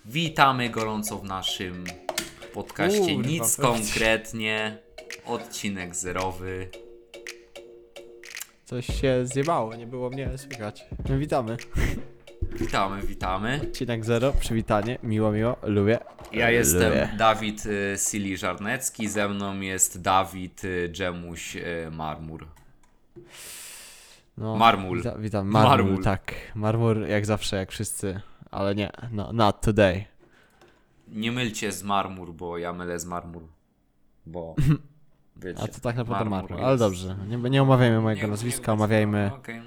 Witamy gorąco w naszym podcaście Kurwa, Nic Konkretnie, odcinek zerowy. Coś się zjebało, nie było mnie słychać. Witamy. Witamy. Odcinek 0, przywitanie, miło, lubię. Ja jestem Lubię. Dawid Sili Żarnecki, ze mną jest Dawid Dżemuś Marmur. No, Marmul. Witam, Marmul. Marmul, tak. Marmur jak zawsze, jak wszyscy, ale nie, no, not today. Nie mylcie z Marmur, bo ja mylę z Marmur, bo wiecie, A to tak naprawdę Marmur, jest- ale dobrze, nie omawiajmy mojego nazwiska, omawiajmy... Okej.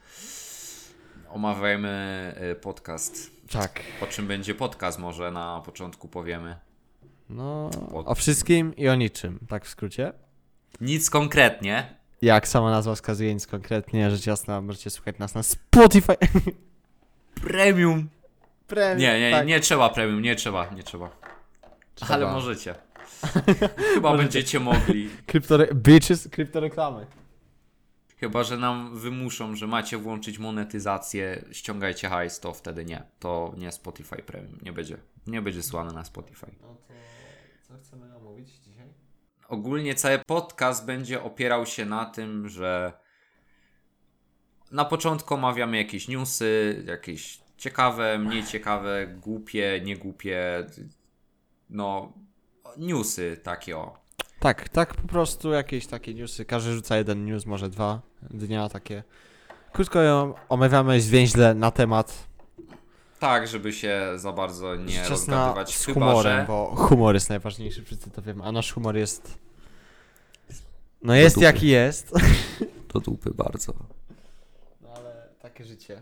Omawiajmy podcast. Tak, O czym będzie podcast, może na początku powiemy. no, o wszystkim i o niczym, tak w skrócie. Nic konkretnie. Jak sama nazwa wskazuje, nic konkretnie, rzecz jasna, możecie słuchać nas na Spotify. Premium. Premium, tak. Nie trzeba premium, nie trzeba. Trzeba. Ale możecie. Chyba Możecie. będziecie mogli. Bitches, kryptoreklamy. Chyba że nam wymuszą, że macie włączyć monetyzację, ściągajcie hajs, to wtedy nie. To nie Spotify Premium. Nie będzie słane na Spotify. No to co chcemy omówić dzisiaj? Ogólnie cały podcast będzie opierał się na tym, że na początku omawiamy jakieś newsy, jakieś ciekawe, mniej ciekawe, głupie, niegłupie, no newsy takie o. Tak, po prostu jakieś takie newsy. Każdy rzuca jeden news, może 2 dnia takie. Krótko ją omawiamy zwięźle na temat. Tak, żeby się za bardzo nie Czas rozgadywać. z Chyba, humorem, że bo humor jest najważniejszy, wszyscy to wiemy, a nasz humor jest... No jest dupy. jaki jest. do dupy bardzo. No ale takie życie.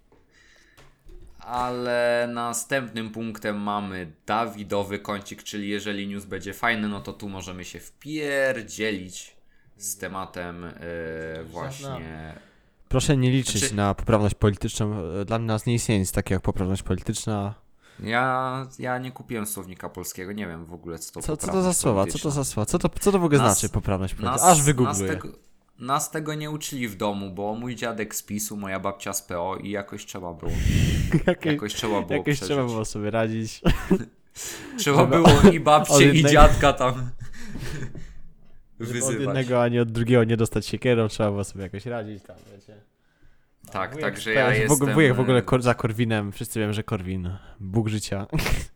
Ale następnym punktem mamy Dawidowy kącik, czyli jeżeli news będzie fajny, no to tu możemy się wpierdzielić z tematem właśnie... Proszę nie liczyć Znaczy- na poprawność polityczną. Dla nas nie istnieje nic takiego jak poprawność polityczna. Ja nie kupiłem słownika polskiego, nie wiem w ogóle co to Co to za poprawność słowa? polityczna. Co to w ogóle Nas- znaczy poprawność polityczna? Aż wygoogluję. Nas tego nie uczyli w domu, bo mój dziadek z PiS-u, moja babcia z PO i jakoś trzeba było. Jakoś trzeba było Jakoś przeżyć. trzeba było sobie radzić. Trzeba żeby było i od babcię i jednego- dziadka tam Żeby od wyzywać. jednego ani od drugiego nie dostać siekierą, trzeba było sobie jakoś radzić tam, wiecie. Tak, Wujek także w- ja jestem... Wujek w ogóle za Korwinem, wszyscy wiemy, że Korwin, Bóg życia.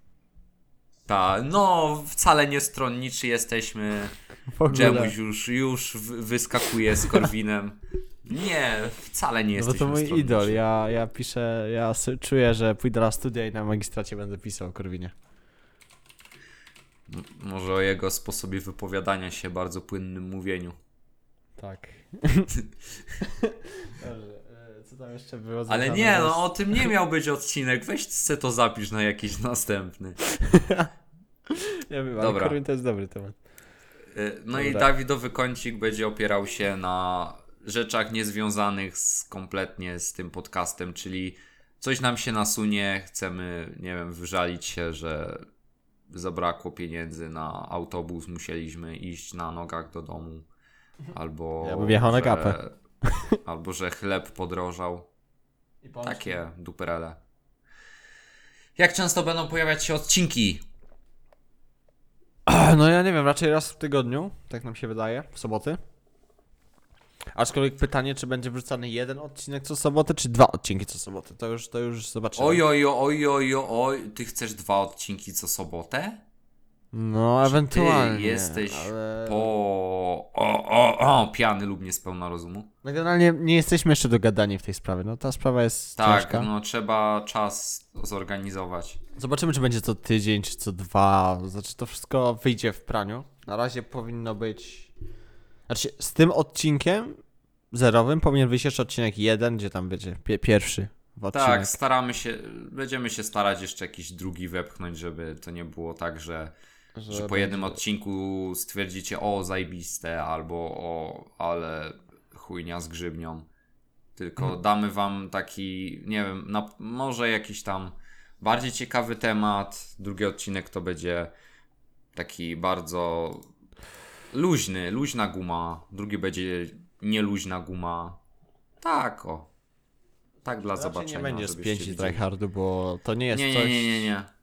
No wcale nie stronniczy jesteśmy. W ogóle. Dżemuś już wyskakuje z Korwinem. Nie, wcale nie No bo jesteśmy to mój stronniczy. idol, ja piszę, czuję, że pójdę na studia i na magistracie będę pisał o Korwinie. Może o jego sposobie wypowiadania się, bardzo płynnym mówieniu. Tak. Dobrze, co tam jeszcze było? Ale związane nie, z- no o tym nie miał być odcinek. Weź se to zapisz na jakiś następny. Nie wiem, ale Dobra. Korwin to jest dobry temat. No i Dobra. Dawidowy kącik będzie opierał się na rzeczach niezwiązanych kompletnie z tym podcastem, czyli coś nam się nasunie, chcemy, nie wiem, wyżalić się, że zabrakło pieniędzy na autobus, musieliśmy iść na nogach do domu, albo Ja bym jechał na gapę. albo że chleb podrożał. Takie duperele. Jak często będą pojawiać się odcinki? No ja nie wiem, raczej raz w tygodniu, tak nam się wydaje, w soboty. Aczkolwiek pytanie, czy będzie wrzucany jeden odcinek co sobotę, czy 2 odcinki co sobotę, to już zobaczymy. Oj, ty chcesz 2 odcinki co sobotę? No, Czy ewentualnie. Ty jesteś ale... pijany lub niespełna rozumu. No generalnie nie jesteśmy jeszcze dogadani w tej sprawie, no ta sprawa jest Tak, ciężka. no trzeba czas zorganizować. Zobaczymy, czy będzie co tydzień, czy co 2, znaczy to wszystko wyjdzie w praniu. Na razie powinno być... Znaczy z tym odcinkiem zerowym powinien wyjść jeszcze odcinek 1, gdzie tam będzie pierwszy odcinek. Tak, będziemy się starać jeszcze jakiś drugi wepchnąć, żeby to nie było tak, że po jednym odcinku stwierdzicie o zajebiste albo ale chujnia z grzybnią. Tylko damy wam taki, nie wiem, może jakiś tam bardziej ciekawy temat. Drugi odcinek to będzie taki bardzo luźna guma. Drugi będzie nieluźna guma. Tak o. Tak dla Raczej zobaczenia. nie będzie żebyście spięci widzieli. tryhardu, bo to nie jest Nie. coś...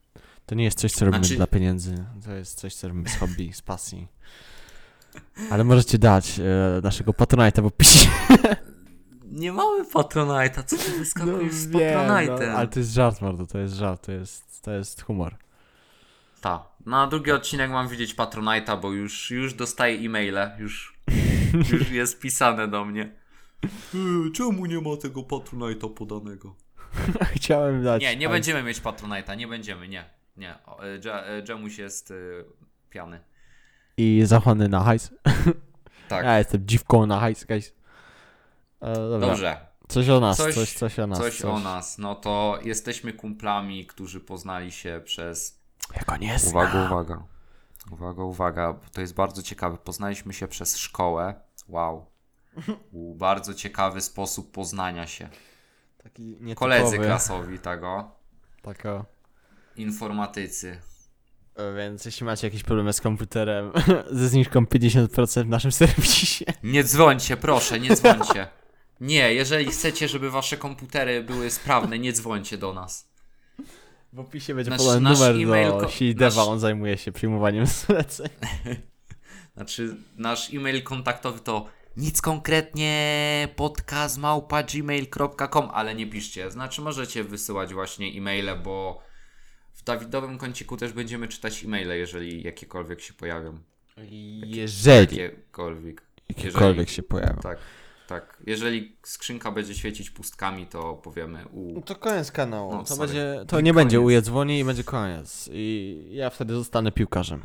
To nie jest coś, co robimy Znaczy- dla pieniędzy. To jest coś, co robimy z hobby, z pasji. Ale możecie dać naszego Patronite'a w opisie. Nie mamy Patronite'a, co ty wyskakujesz z Patronite'em? ale to jest żart, mordo, to jest żart, to jest humor. Ta. Na drugi odcinek mam widzieć Patronite'a, bo już dostaję e-maile, już jest pisane do mnie. Czemu nie ma tego Patronite'a podanego? Chciałem dać... Nie będziemy mieć Patronite'a, nie będziemy, nie. Jamuś jest piany. I zachłanny na hajs. Tak. Ja jestem dziwką na hajs, guys. Dobra. Dobrze. Coś o nas, Coś coś o nas. Coś o nas. No to jesteśmy kumplami, którzy poznali się przez... Jak nie jest. Uwaga, bo to jest bardzo ciekawe. Poznaliśmy się przez szkołę. Wow. Bardzo ciekawy sposób poznania się. Taki nietypowy. Koledzy klasowi tego. Taka. Informatycy. Więc jeśli macie jakieś problemy z komputerem, ze zniżką 50% w naszym serwisie. Nie dzwońcie, proszę, nie dzwońcie. Nie, jeżeli chcecie, żeby wasze komputery były sprawne, nie dzwońcie do nas. W opisie będzie Nasz podany numer e-mail do Deva, on zajmuje się przyjmowaniem zleceń. Znaczy, nasz e-mail kontaktowy to nic konkretnie podcast@gmail.com, ale nie piszcie. Znaczy, możecie wysyłać właśnie e-maile, bo w Dawidowym kąciku też będziemy czytać e-maile, jeżeli jakiekolwiek się pojawią. Jeżeli Jakiekolwiek się pojawią. Tak. Jeżeli skrzynka będzie świecić pustkami, to powiemy No to koniec kanału. No, to nie będzie ujedzwoni i będzie koniec. I ja wtedy zostanę piłkarzem.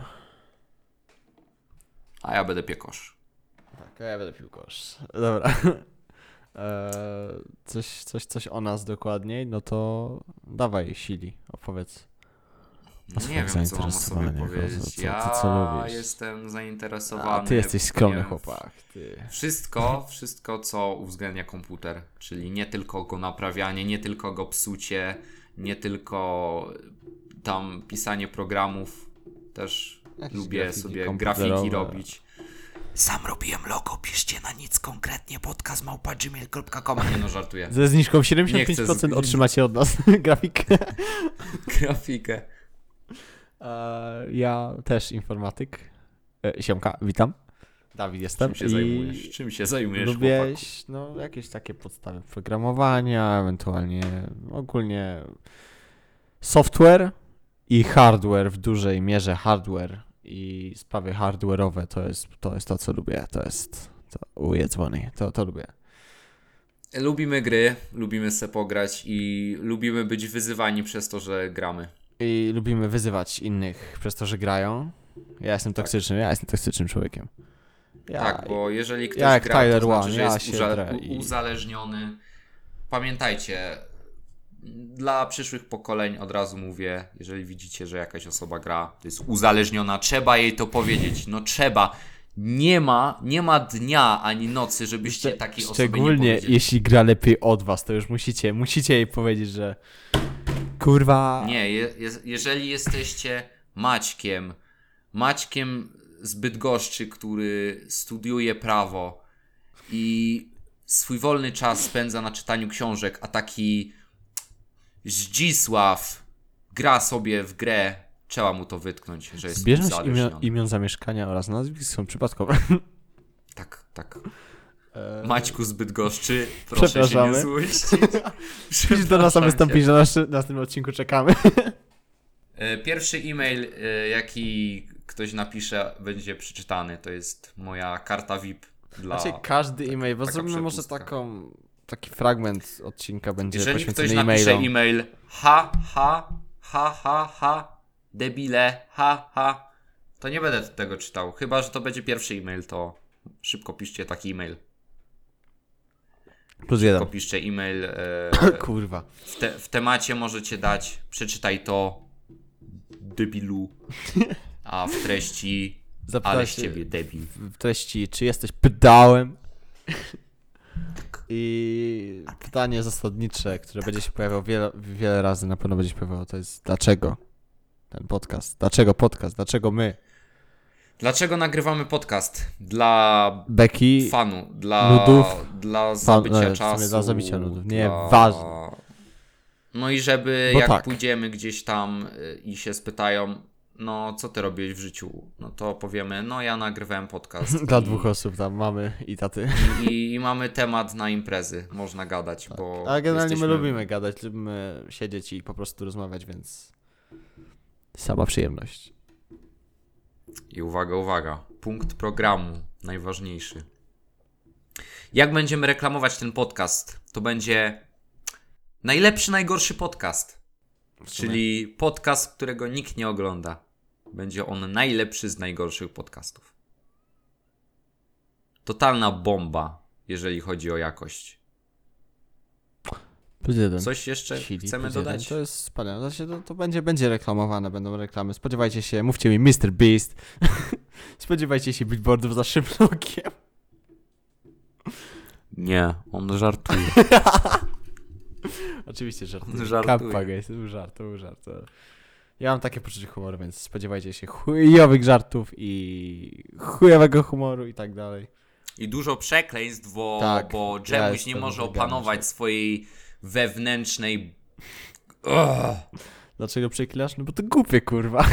A ja będę piekosz. Tak, ja będę piłkarz. Dobra. Coś o nas dokładniej, no to dawaj, Sili, opowiedz. Nie wiem, co mam o sobie powiedzieć. Co lubisz? Jestem zainteresowany. A ty jesteś skromny powiem, chłopak. Ty. Wszystko, co uwzględnia komputer, czyli nie tylko go naprawianie, nie tylko go psucie, nie tylko tam pisanie programów, też lubię sobie grafiki robić. Sam robiłem logo, piszcie na nic konkretnie, podcast@gmail.com. Nie no, żartuję. Ze zniżką 75% otrzymacie od nas grafikę. Grafikę. Ja też informatyk. Siemka, witam. Dawid jestem. Czym się zajmujesz, lubię chłopaku? jakieś takie podstawy programowania, ewentualnie ogólnie software i hardware w dużej mierze hardware i sprawy hardware'owe to jest to, co lubię. To jest ujedzwony. To lubię. Lubimy gry, lubimy se pograć i lubimy być wyzywani przez to, że gramy. I lubimy wyzywać innych przez to, że grają. Ja jestem toksycznym człowiekiem. Tak, bo jeżeli ktoś jak gra, Tyler to znaczy, One, że ja jest się drę uzależniony. Pamiętajcie, dla przyszłych pokoleń od razu mówię, jeżeli widzicie, że jakaś osoba gra, to jest uzależniona, trzeba jej to powiedzieć. No trzeba. Nie ma dnia ani nocy, żebyście takiej osobie nie powiedzieli. Szczególnie jeśli gra lepiej od was, to już musicie jej powiedzieć, że kurwa... Nie, jeżeli jesteście Maćkiem z Bydgoszczy, który studiuje prawo i swój wolny czas spędza na czytaniu książek, a taki Zdzisław gra sobie w grę, trzeba mu to wytknąć, że jest Zbieżność uzależniony. imion zamieszkania oraz nazwisk są przypadkowe. Tak. Maćku z Bydgoszczy, proszę się nie złościć. Przyjdź do nas, a wystąpić na następnym odcinku, czekamy. Pierwszy e-mail, jaki ktoś napisze, będzie przeczytany. To jest moja karta VIP dla... Znaczy każdy e-mail, bo taka zrobimy może przepustka. taki fragment odcinka będzie Jeżeli ktoś poświęcony napisze e-mailom. e-mail debile, to nie będę tego czytał. Chyba że to będzie pierwszy e-mail, to szybko piszcie taki e-mail. Plus jeden. Szybko piszcie e-mail. Kurwa. W temacie możecie dać przeczytaj to, debilu, a w treści ale z ciebie debil. W treści, czy jesteś pedałem? I pytanie zasadnicze, które będzie się pojawiało wiele razy, na pewno będzie się pojawiało, to jest dlaczego ten podcast? Dlaczego podcast? Dlaczego my? Dlaczego nagrywamy podcast? Dla Beki, fanu, dla nudów, dla zabycia w sumie czasu. dla zabicia nudów. Nie, dla... ważne. No i żeby Bo jak tak. pójdziemy gdzieś tam i się spytają, no co ty robiłeś w życiu? No to powiemy, no ja nagrywałem podcast. Dla 2 osób tam, mamy i taty. I mamy temat na imprezy, można gadać, bo A generalnie jesteśmy... my lubimy gadać, lubimy siedzieć i po prostu rozmawiać, więc sama przyjemność. I uwaga, punkt programu, najważniejszy. Jak będziemy reklamować ten podcast? To będzie najlepszy, najgorszy podcast. Czyli podcast, którego nikt nie ogląda. Będzie on najlepszy z najgorszych podcastów. Totalna bomba, jeżeli chodzi o jakość. +1. Coś jeszcze Chili chcemy +1. dodać? To jest wspaniałe. Znaczy, to będzie reklamowane, będą reklamy. Spodziewajcie się, mówcie mi Mr. Beast. Spodziewajcie się billboardów za szyblokiem. Nie, on żartuje. Oczywiście żartuję. Żartuje. Kappa, guys, to był żart. Ja mam takie poczucie humoru, więc spodziewajcie się chujowych żartów i chujowego humoru i tak dalej. I dużo przekleństw, bo ja Dżemuś nie jestem może weganem, opanować swojej wewnętrznej... Dlaczego przeklinasz? No bo to głupie, kurwa.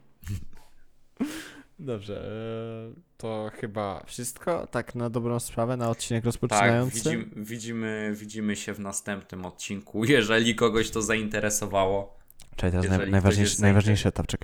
Dobrze, to chyba wszystko, tak na dobrą sprawę, na odcinek Tak, rozpoczynający. widzimy się w następnym odcinku, jeżeli kogoś to zainteresowało. Czekaj, teraz jeżeli najważniejszy etap, czekaj.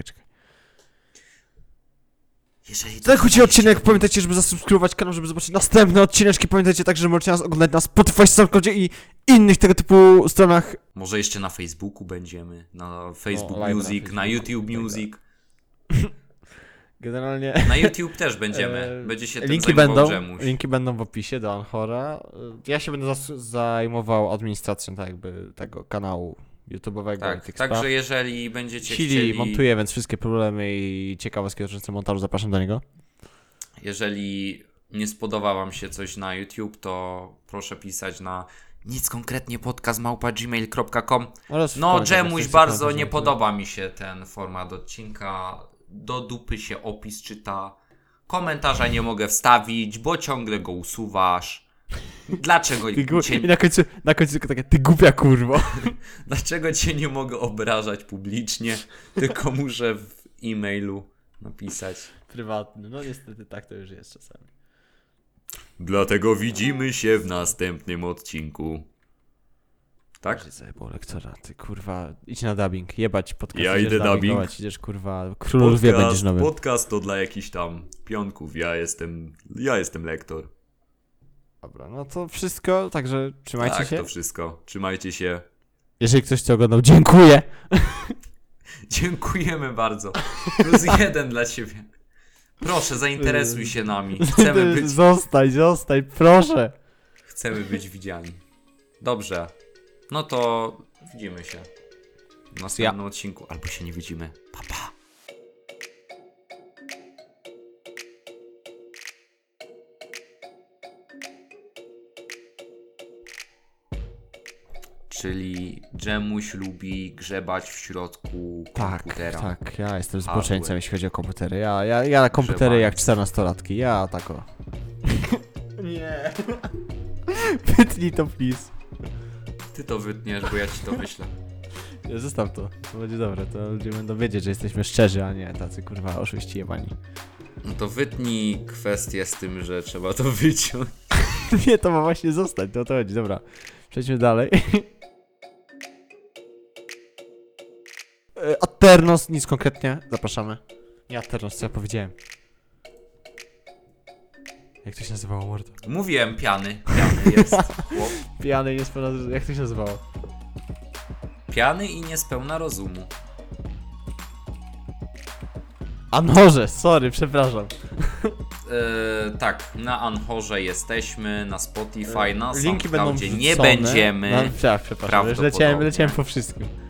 Jeżeli to Zachódźcie odcinek, pamiętajcie, żeby zasubskrybować kanał, żeby zobaczyć następne odcineczki. Pamiętajcie także, że możecie nas oglądać na Spotify, SoundCloudzie i innych tego typu stronach. Może jeszcze na Facebooku będziemy, na Facebook live Music, na na Facebooku, YouTube tak. Music. Generalnie Na YouTube też będziemy, będzie się tym linki zajmował będą, Dżemuś. linki będą w opisie do Anchora. Ja się będę zajmował administracją tak jakby tego kanału YouTube'owego i Tak, tych spraw. także jeżeli będziecie Chili chcieli... montuje, więc wszystkie problemy i ciekawostki dotyczące montażu zapraszam do niego. Jeżeli nie spodoba wam się coś na YouTube, to proszę pisać na nickonkretniepodcast@gmail.com. No, Dżemuś, bardzo nie podoba mi się ten format odcinka. Do dupy się opis czyta. Komentarza nie mogę wstawić, bo ciągle go usuwasz. Dlaczego I cię, na końcu tylko takie, ty głupia kurwo. dlaczego cię nie mogę obrażać publicznie, tylko muszę w e-mailu napisać. Prywatny, no niestety tak to już jest czasami. Dlatego widzimy się w następnym odcinku. Tak? Że zajebał lektora, ty kurwa, idź na dubbing, jebać podcast. Ja idziesz idę dubbingować, dubbing. idziesz kurwa, król lwie będziesz nowym. Podcast to dla jakichś tam pionków, ja jestem lektor. Dobra, no to wszystko, także trzymajcie Tak, się. to wszystko. Trzymajcie się. Jeżeli ktoś to oglądał, dziękuję. Dziękujemy bardzo. +1 dla ciebie. Proszę, zainteresuj się nami. Zostań, proszę. Chcemy być widziani. Dobrze. No to widzimy się w następnym odcinku. Albo się nie widzimy. Pa, pa. Czyli Dżemuś lubi grzebać w środku komputera. Tak, ja jestem zboczeńcem, jeśli chodzi o komputery. Ja na komputery jak 14-latki, ja tako. Nie. Wytnij to, please. Ty to wytniesz, bo ja ci to wyślę. Nie, zostaw to, to będzie dobre, to ludzie będą wiedzieć, że jesteśmy szczerzy, a nie tacy kurwa oszuści jebani. No to wytnij kwestię z tym, że trzeba to wyciąć. Nie, to ma właśnie zostać, to o to chodzi, dobra. Przejdźmy dalej. Aternos, nic konkretnie, zapraszamy. Nie Aternos, co ja powiedziałem. Jak to się nazywało, mordo? Mówiłem, piany jest chłop. Pijany i niespełna... Jak to się nazywało? Piany i niespełna rozumu. Anchorze, sorry, przepraszam. Tak, na Anchorze jesteśmy, na Spotify, na Linki będą SoundCloudzie nie wrzucone. będziemy. Tak, przepraszam, już leciałem po wszystkim.